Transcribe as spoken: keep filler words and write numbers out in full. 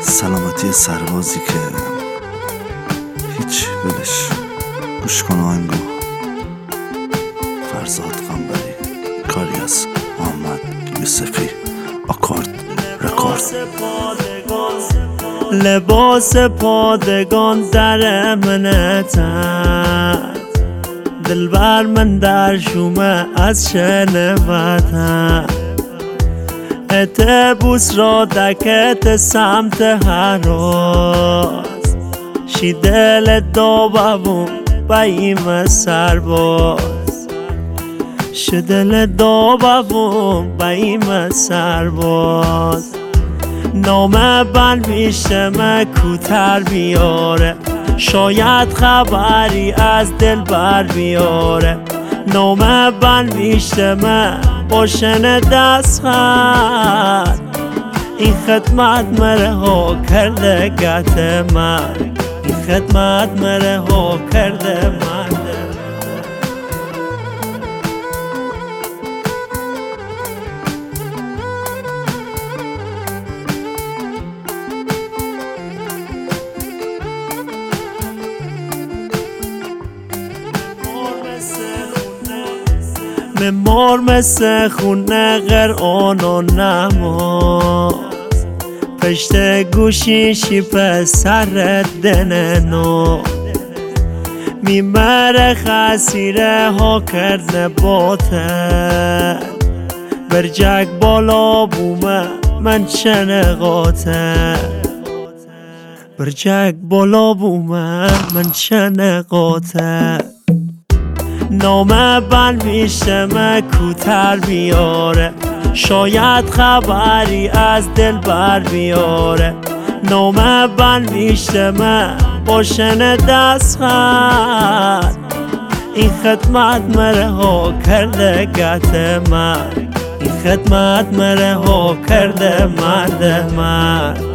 سلامتی سربازی که هیچ ولش. گوش کن آهنگو فرزاد قنبری، کاری از محمد یوسفی، آکارد رکارد. لباس پادگان در منتن، دلبر من در شومه از شنوتن، اتبوس را دکت سمت هراز، شی دل دابون بایم سرباز، شی دل دابون بایم سرباز. نامه بن میشم کوتر بیاره، شاید خبری از دل بر بیاره. نامه بن میشم باشن دست خط، این خدمت مره ها کرده گت من، این خدمت مره ها کرده من. ممار مثل خونه غرآن و نماز، پشت گوشیشی پسر دننو، میمره خسیره ها کرده باطن، برجک بالا بومه من شنقاته، برجک بالا بومه من شنقاته. نامه بن میشم کوتر بیاره، شاید خبری از دل بر بیاره. نامه بن میشم باشن دست خط، این خدمت مره ها کرده گت من، این خدمت مره ها کرده مرد من.